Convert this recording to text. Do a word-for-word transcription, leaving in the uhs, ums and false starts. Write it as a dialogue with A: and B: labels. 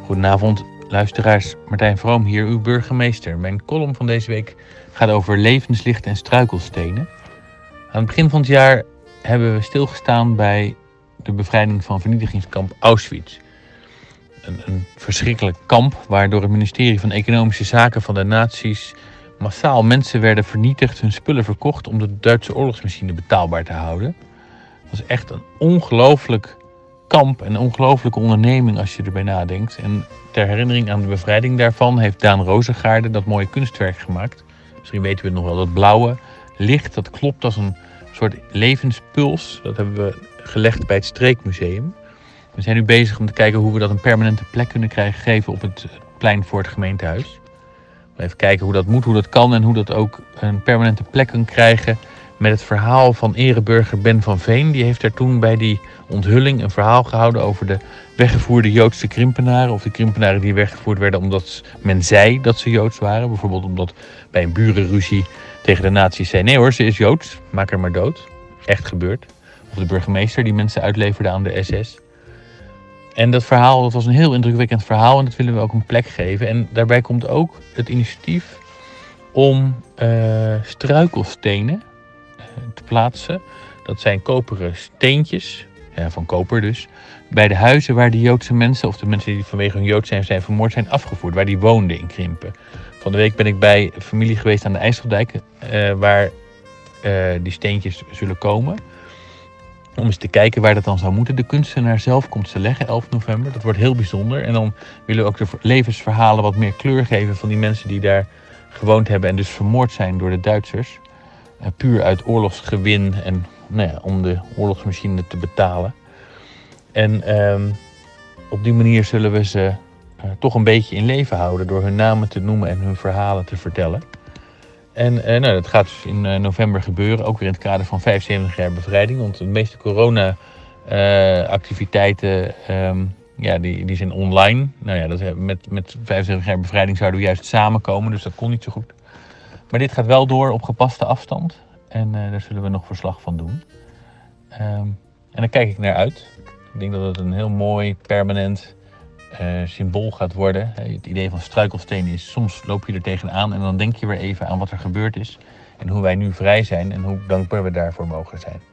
A: Goedenavond, luisteraars. Martijn Vroom hier, uw burgemeester. Mijn column van deze week gaat over levenslicht en struikelstenen. Aan het begin van het jaar hebben we stilgestaan bij de bevrijding van vernietigingskamp Auschwitz. Een, een verschrikkelijk kamp waar door het ministerie van Economische Zaken van de nazi's massaal mensen werden vernietigd, hun spullen verkocht om de Duitse oorlogsmachine betaalbaar te houden. Dat was echt een ongelooflijk kamp en een ongelooflijke onderneming als je erbij nadenkt. En ter herinnering aan de bevrijding daarvan heeft Daan Rozengaarde dat mooie kunstwerk gemaakt. Misschien weten we het nog wel, dat blauwe licht, dat klopt als een soort levenspuls. Dat hebben we gelegd bij het Streekmuseum. We zijn nu bezig om te kijken hoe we dat een permanente plek kunnen krijgen, geven op het plein voor het gemeentehuis. Even kijken hoe dat moet, hoe dat kan en hoe dat ook een permanente plek kan krijgen met het verhaal van ereburger Ben van Veen. Die heeft daar toen bij die onthulling een verhaal gehouden over de weggevoerde Joodse krimpenaren. Of de krimpenaren die weggevoerd werden omdat men zei dat ze Joods waren. Bijvoorbeeld omdat bij een burenruzie tegen de nazi's zei: nee hoor, ze is Joods, maak haar maar dood. Echt gebeurd. Of de burgemeester die mensen uitleverde aan de S S. En dat verhaal, dat was een heel indrukwekkend verhaal en dat willen we ook een plek geven. En daarbij komt ook het initiatief om uh, struikelstenen uh, te plaatsen. Dat zijn koperen steentjes, ja, van koper dus, bij de huizen waar de Joodse mensen, of de mensen die vanwege hun Jood zijn, zijn vermoord, zijn afgevoerd. Waar die woonden in Krimpen. Van de week ben ik bij een familie geweest aan de IJsseldijk, uh, waar uh, die steentjes zullen komen. Om eens te kijken waar dat dan zou moeten. De kunstenaar zelf komt ze leggen, elf november. Dat wordt heel bijzonder. En dan willen we ook de levensverhalen wat meer kleur geven van die mensen die daar gewoond hebben en dus vermoord zijn door de Duitsers. Uh, puur uit oorlogsgewin en nou ja, om de oorlogsmachine te betalen. En um, op die manier zullen we ze uh, toch een beetje in leven houden door hun namen te noemen en hun verhalen te vertellen. En uh, nou, dat gaat dus in uh, november gebeuren, ook weer in het kader van vijfenzeventig jaar bevrijding. Want de meeste corona-activiteiten uh, um, ja, die, die zijn online. Nou ja, dat, met, met vijfenzeventig jaar bevrijding zouden we juist samenkomen, dus dat kon niet zo goed. Maar dit gaat wel door op gepaste afstand en uh, daar zullen we nog verslag van doen. Um, en daar kijk ik naar uit. Ik denk dat het een heel mooi, permanent Uh, symbool gaat worden. Het idee van struikelstenen is, soms loop je er tegenaan en dan denk je weer even aan wat er gebeurd is en hoe wij nu vrij zijn en hoe dankbaar we daarvoor mogen zijn.